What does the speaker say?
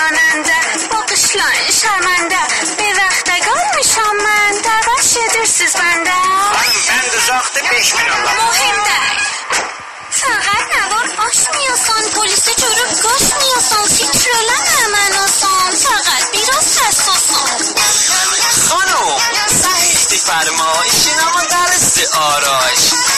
راننده با قشلاین شرمنده به وقتگار میشم من در بخش درسیز بنده Ben de zachte 5 milyon lira. مهم در فقط نوار آش میاسان پلیس جورو گاش میاسان سیترولن همن آسان فقط بیراز دستاسان خانم سختی فرمایش نما درست آرایش